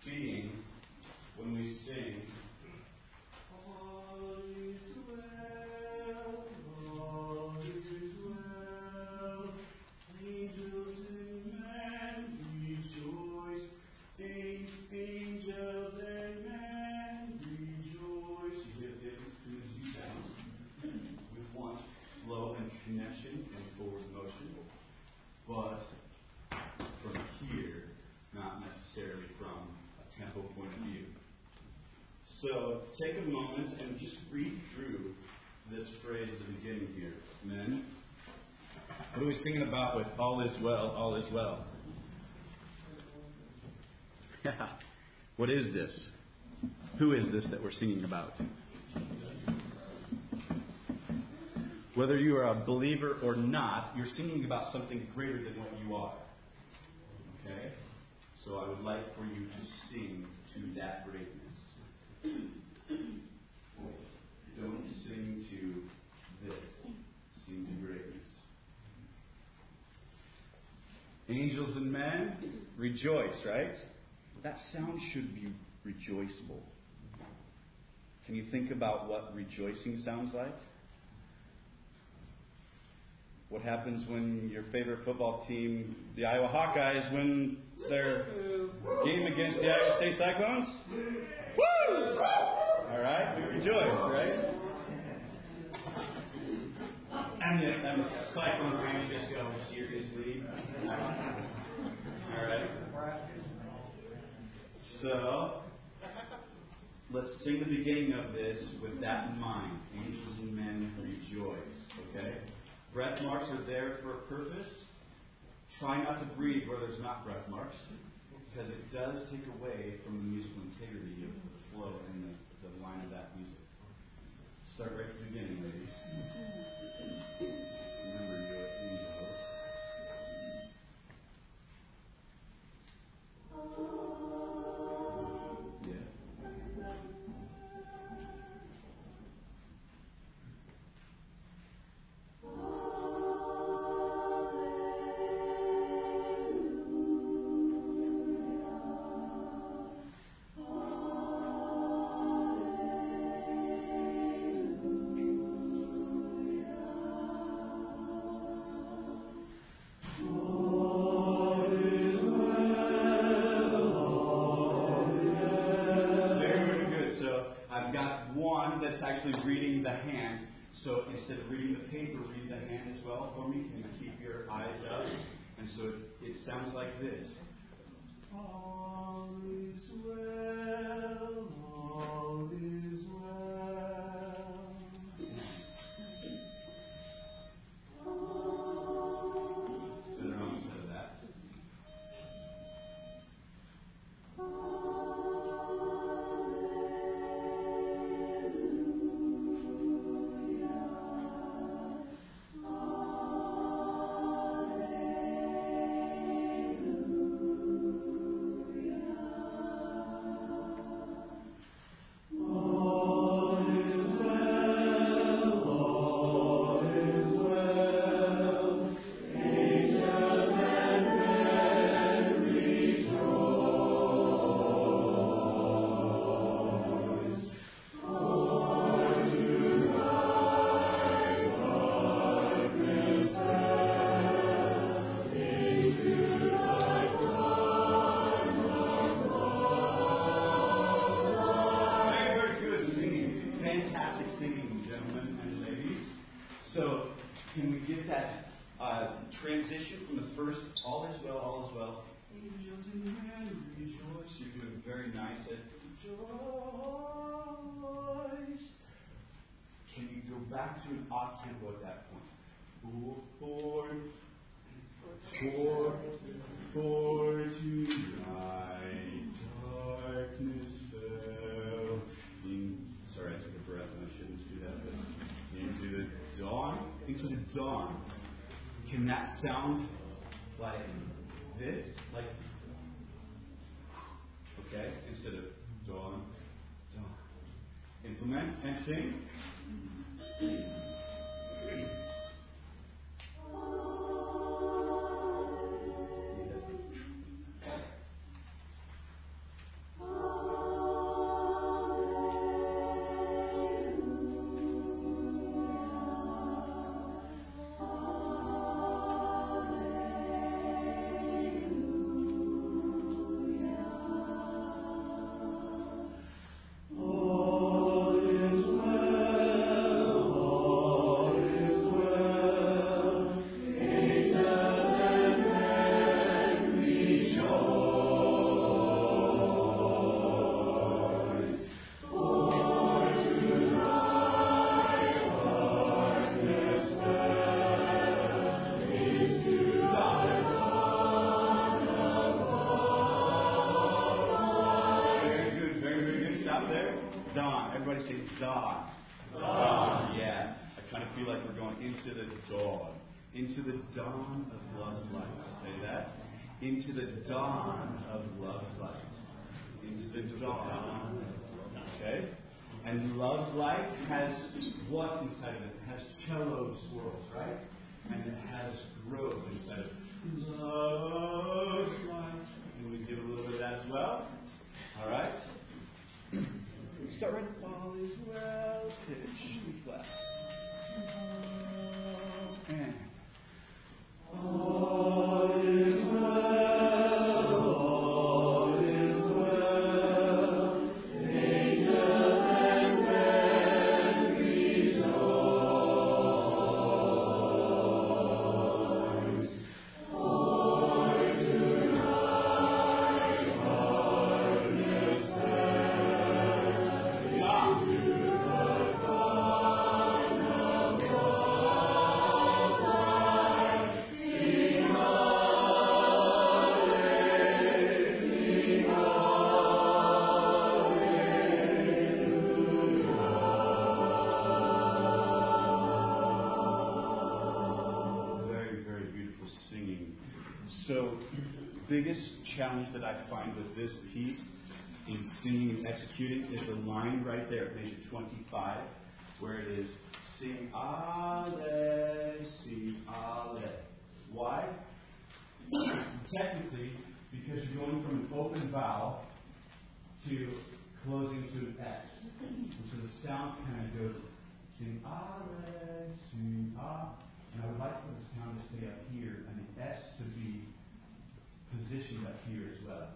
seeing when we sing, all is well, all is well, angels and men rejoice, angels and men rejoice. You get the difference between the two sounds. We want flow and connection and forward motion, but from here, not necessarily from a tempo point of view. So take a moment and just read through this phrase at the beginning here. Men, what are we singing about with all is well, all is well? Yeah. What is this? Who is this that we're singing about? Whether you are a believer or not, you're singing about something greater than what you are. Okay? So I would like for you to sing to that greatness. Don't sing to this. Sing to greatness. Angels and men, rejoice, right? That sound should be rejoicable. Can you think about what rejoicing sounds like? What happens when your favorite football team, the Iowa Hawkeyes, win their game against the Iowa State Cyclones? Woo! All right, we rejoice, right? I'm a Cyclone fan, just go seriously. All right. So, let's sing the beginning of this with that in mind. Angels and men rejoice, okay? Breath marks are there for a purpose. Try not to breathe where there's not breath marks, because it does take away from the musical integrity of the flow and the line of that music. Start right at the beginning, ladies. Remember, you're angels. Reading the hand. So instead of reading the paper, read the hand as well for me. Can you keep your eyes up? And so it sounds like this. All is well, all is well. Better instead of that. Transition from the first, all is well, angels and men rejoice. You're doing very nice at rejoice. Can you go back to an odd tempo at that point? For tonight darkness fell. Sorry, I took a breath and I shouldn't do that, but into the dawn. Can that sound like this? Like, okay, instead of dawn. Implement and sing. dawn? Dawn. Yeah. I kind of feel like we're going into the dawn. Into the dawn of love's light. Say that. Into the dawn of love's light. Into the dawn. Okay? And love's light has what inside of it? It has cello swirls, right? And it has growth inside of it. Love's light. And we give a little bit of that as well. All right? Start right. All is well. Pitch. E flat. And all is well. All is well. Angels and men rejoice. For tonight darkness fell into the dawn of love's light. Sing alleluia, sing alleluia. Very, very beautiful singing. So, biggest challenge that I find with this piece in singing and executing is the line right there, measure 25, where it is sing ale. Why? Technically, because you're going from an open vowel to closing to an S. And so the sound kind of goes sing ale, sing ah. And I would like for the sound to stay up here and the S to be positioned up here as well.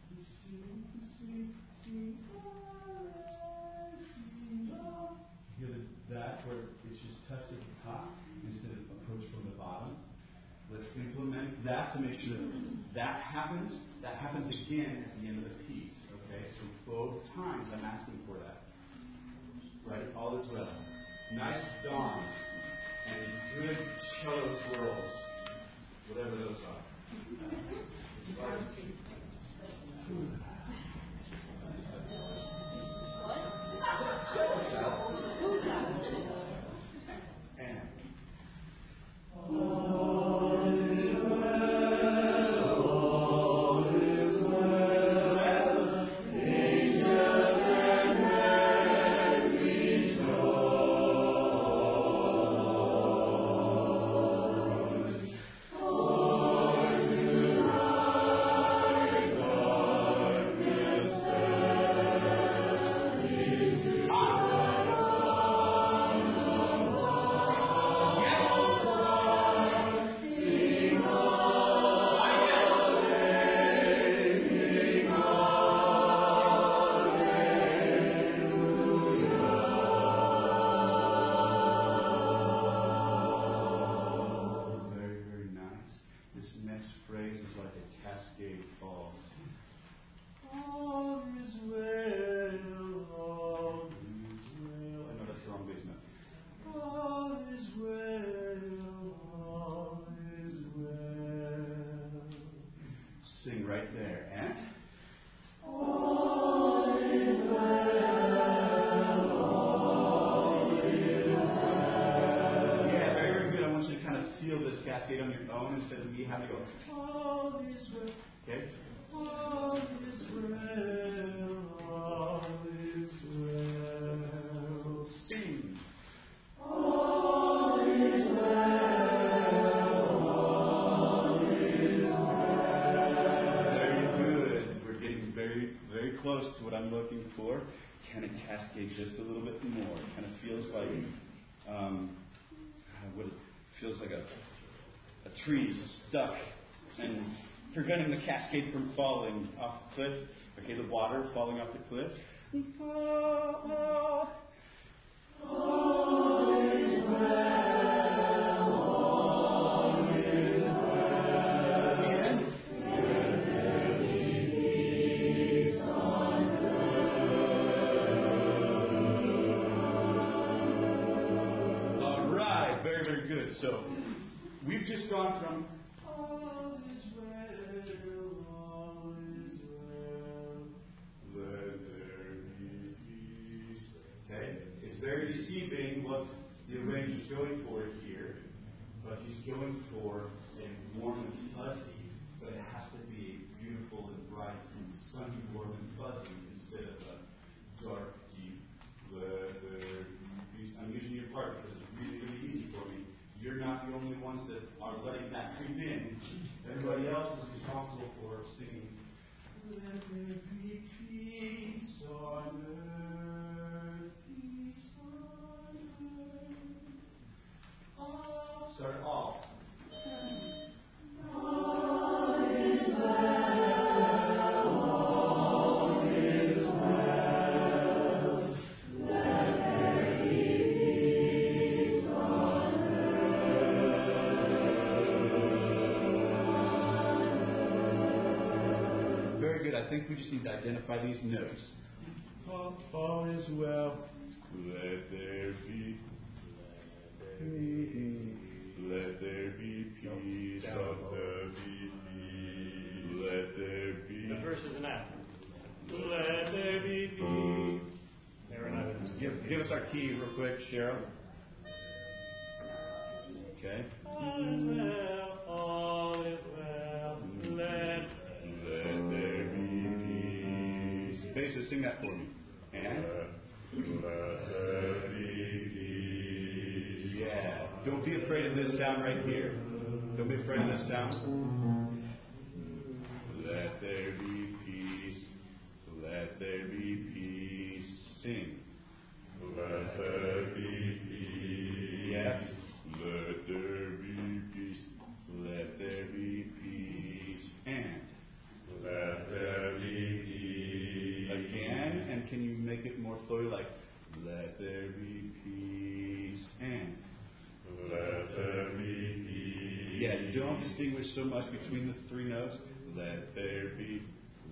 Hear that where it's just touched at the top instead of approach from the bottom. Let's implement that to make sure that happens. That happens again at the end of the piece. Okay, so both times I'm asking for that. Right? All is well. Nice dawn and good cello swirls, whatever those are. It's like, and all is well, all is well. Angels and men rejoice. For tonight darkness fell into the dawn of love's light. Sing alleluia, sing alleluia. Very, very nice. This next phrase is like a cascade falls. All is well, all is well. I know that's the wrong bass note. All is well, all is well. Sing right there, and all is well, all is well. Yeah, very, very good. I want you to kind of feel this cascade on your own instead of me having to go, all is well. Okay? All is well, all is well. Sing. All is well, all is well. Very good. We're getting very, very close to what I'm looking for. Can it cascade just a little bit more? It kind of feels like, what it feels like a tree stuck and preventing the cascade from falling off the cliff. Okay, the water falling off the cliff. All is well, all is well. And let there be peace on earth. All right, very, very good. So we've just gone from all is well, all is well, let there be peace. Okay? It's receiving what the arranger's going for here, but he's going for a warm and fuzzy, but it has to be beautiful and bright and sunny, warm and fuzzy instead of a dark, deep leather piece. I'm using your part because it's really, really easy for me. You're not the only ones that are letting that creep in. Everybody else is responsible for singing. Let there be peace on earth, peace on earth. All. Start all. All is well, all is well. Let there be peace on earth. Very good. I think we just need to identify these notes. All is well. Let there be. Let there be peace on the beat. Let there be. The verse is an F. Let there be peace. There we're not. Give us our key real quick, Cheryl. Okay. All is well, all is well. Let there be peace. Basically, sing that for me. And? Let there be peace. Yeah. Don't be afraid of this sound right here. Don't be afraid of this sound. Let there be peace. Let there be peace. Sing. Let there be peace. Yes. Let there be peace. Let there be peace. And let there be peace. Again. And can you make it more flowy, like let there be peace. And let there be peace. Yeah, don't distinguish so much between the three notes. Let there be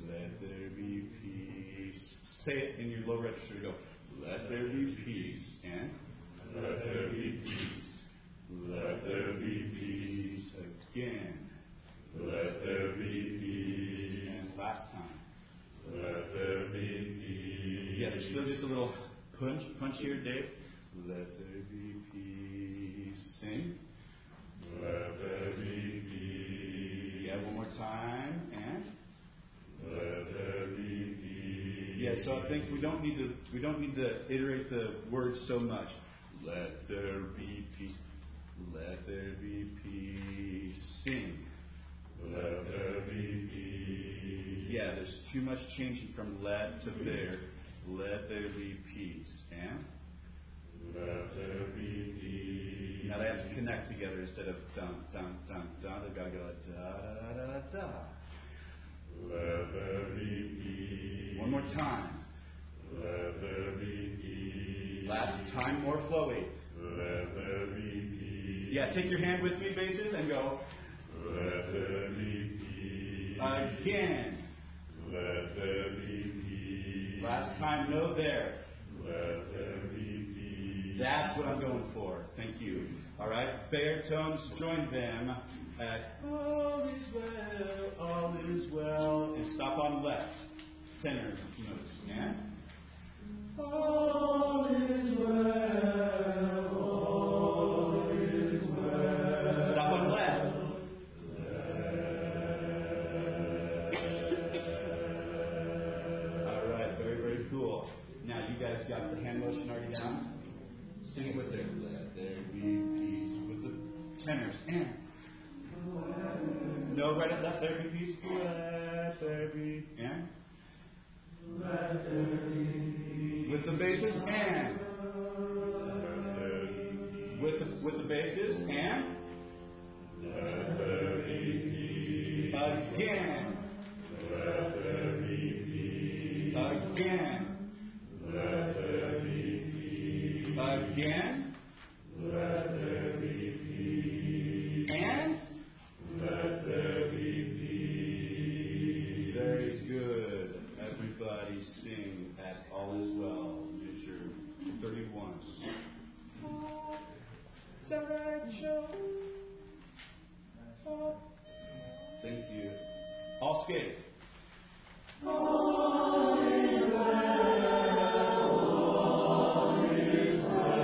peace. Say it in your low register. Go. Let there be peace. And let there be peace. Let there be peace. Again. Let there be peace. And last time. Let there be peace. Yeah, there's still just a little punch here, Dave. Let there be peace. Sing. Let there be peace. Yeah, one more time. And let there be peace. Yeah, so I think we don't need to iterate the words so much. Let there be peace. Let there be peace. Sing. Let there be peace. Yeah, there's too much changing from let to there. Let there be peace. And let there be peace. Now they have to connect together instead of dum, dum, dum, dum. They've got to go da, da, da, da. Let there be peace. One more time. Let there be peace. Last time, more flowy. Let there be peace. Yeah, take your hand with me, basses, and go. Let there be peace. Again. Let there be peace. Last time, no there. Let there be peace. That's what I'm going for. Thank you. All right, baritones, join them at all is well, and stop on left. Tenor notes. And all is well, all is well. Stop on left. All right, very, very cool. Now you guys got the hand motion already down. Sing it with their let there be peace with the tenors. And no, right at let there be peace. Let there be. And let there be. With the basses. And with the basses. And let there be peace. Again. Let there be peace. Again. Let there be peace. Again. Let there be peace. And let there be peace. Very good. Everybody sing at all is well. Measure 31. Is that right, Joe? Thank you. All skate. All is well. All is well.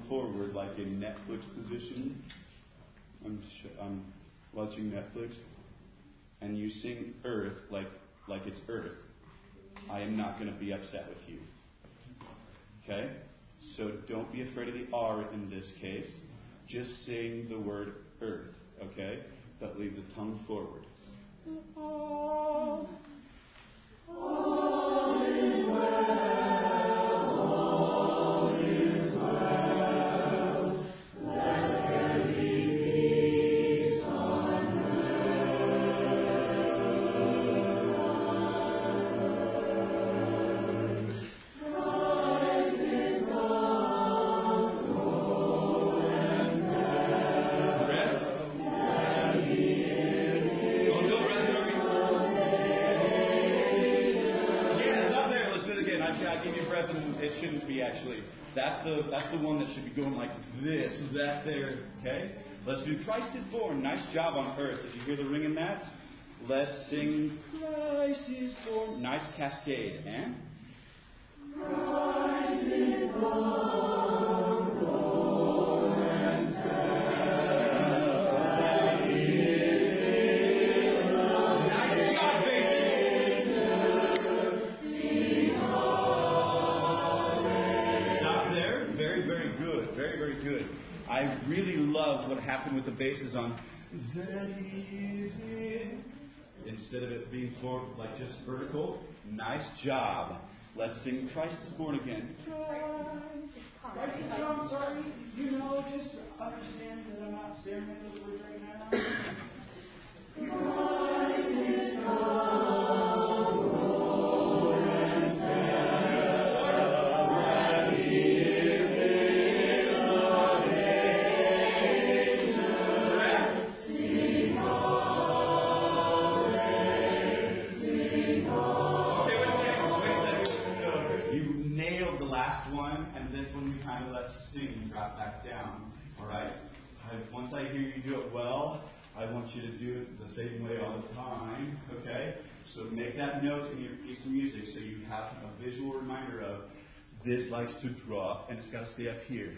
forward like in Netflix position. I'm watching Netflix, and you sing Earth like it's Earth. I am not going to be upset with you. Okay? So don't be afraid of the R in this case. Just sing the word Earth. Okay? But leave the tongue forward. All is well, all is well. Let there be peace on earth. Christ is God, Lord and Savior. Rest. That He is here. Oh, don't rest, sorry. Yeah, it's up there. Let's do it again. I give you breath, and it shouldn't be actually. That's the one that should be going like this. That there. Okay? Let's do Christ is born. Nice job on earth. Did you hear the ring in that? Let's sing Christ is born. Nice cascade. And? Christ is born, Lord and Savior. He is here. Nice job, baby. Stop there. Very, very good. Very, very good. I really love what happened with the basses on that He is here. Instead of it being forward like just vertical. Nice job. Let's sing Christ is born again. Christ is born. Sorry. You know, just understand that I'm not staring at those words right now. Christ is God, Lord and Savior. He is in the manger. Sing hallelujah, sing hallelujah. Okay, wait a second. You nailed the last one, and this one we kind of let sing and drop back down. All right? Once I hear you do it well, I want you to do it the same way all the time. Okay? So make that note in your piece of music so you have a visual reminder of this likes to drop, and it's got to stay up here.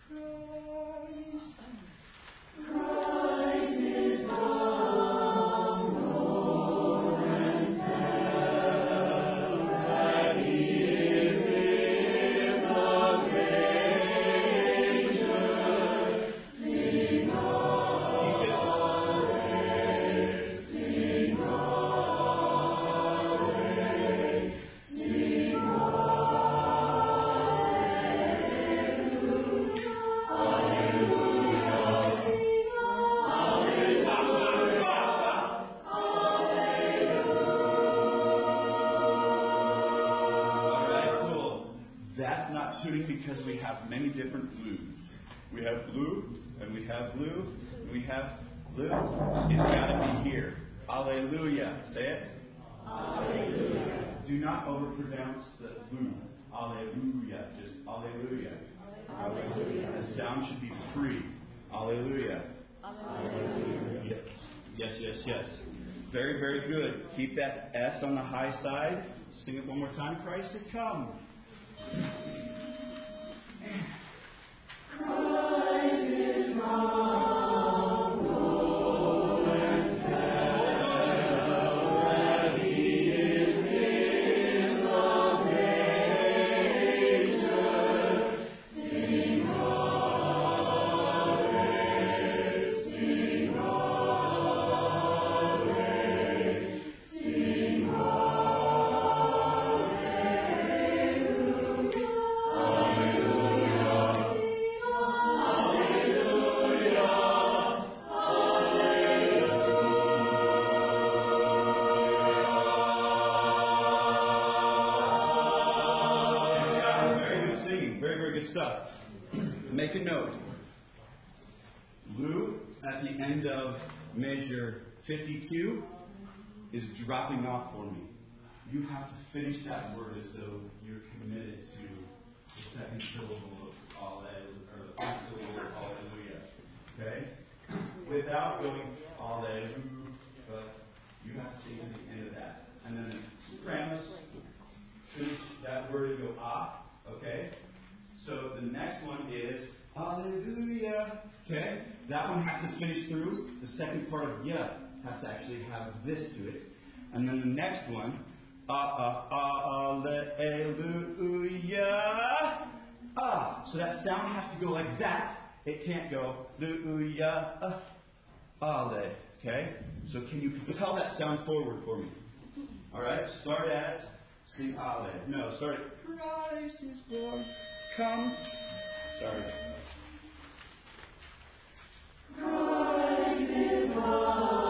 Christ is born, Lord and Savior. He is in the manger. Sing hallelujah, sing hallelujah, sing shooting because we have many different blues. We have blue, and we have blue, and we have blue. It's got to be here. Alleluia. Say it. Alleluia. Do not overpronounce the blue. Alleluia. Just alleluia. Alleluia. The sound should be free. Alleluia. Alleluia. Yes, yes, yes. Very, very good. Keep that S on the high side. Sing it one more time. Christ has come. Christ is come, Lord and Savior. He is in the manger. Sing hallelujah, sing hallelujah, sing stuff. Make a note. Lou, at the end of measure 52, is dropping off for me. You have to finish that word as though you're committed to the second syllable of Alleluia, or the first syllable of Alleluia. Okay? Without going Alleluia, but you have to stay to the end of that. And then the sopranos finish that word and go ah. Okay? So the next one is Hallelujah. Okay? That one has to finish through. The second part of yeah has to actually have this to it. And then the next one, Alleluia. So that sound has to go like that. It can't go Alleluia. Ale. Okay? So can you propel that sound forward for me? Alright? Start at sing Ale. No, start at Christ is born. Come. Sorry. Christ is born.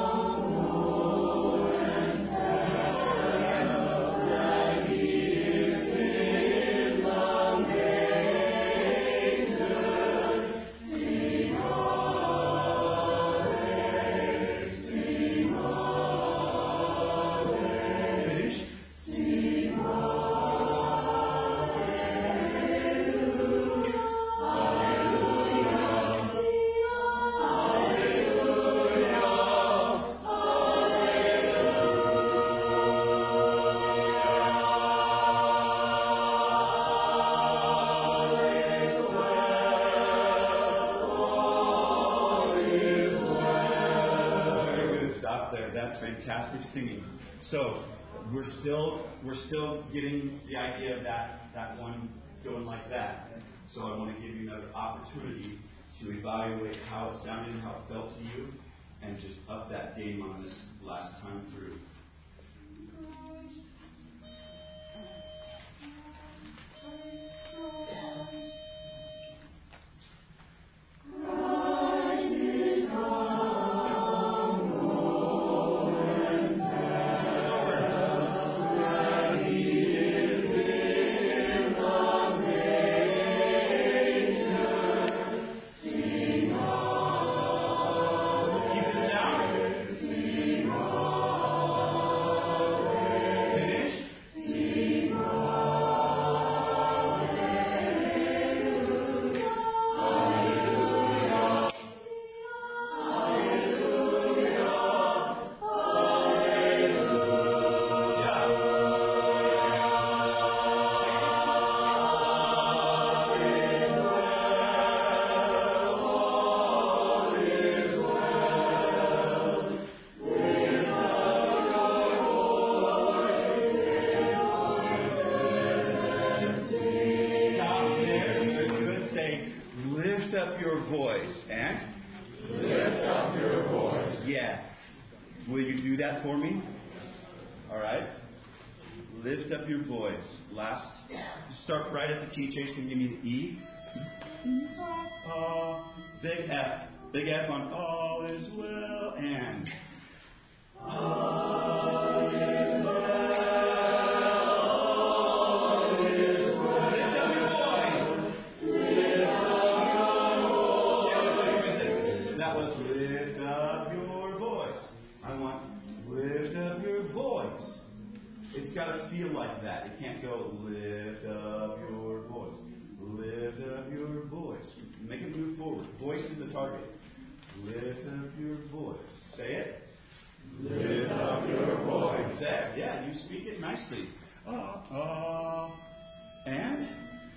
That's fantastic singing. So we're still getting the idea of that one going like that. So I want to give you another opportunity to evaluate how it sounded and how it felt to you, and just up that game on this last time through. Up your voice and lift up your voice. Yeah. Will you do that for me? All right. Lift up your voice. Last. Start right at the key change. Can you give me the E? Big F. Big F on all is well and all is well. Lift up your voice. I want lift up your voice. It's got to feel like that. It can't go lift up your voice. Lift up your voice. Make it move forward. Voice is the target. Lift up your voice. Say it. Lift up your voice. Say it. Yeah, you speak it nicely. And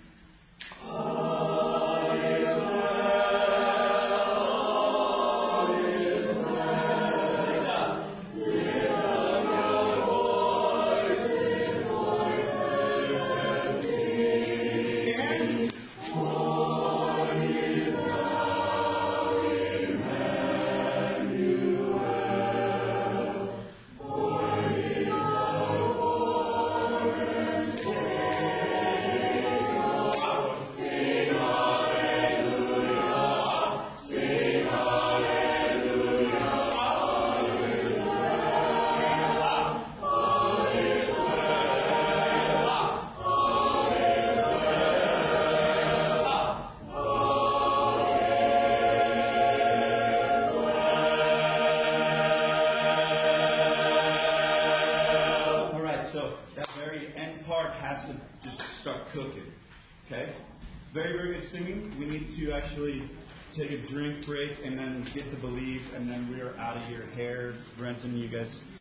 cooking. Okay? Very, very good singing. We need to actually take a drink break and then get to believe, and then we're out of here. Hair, Brenton, you guys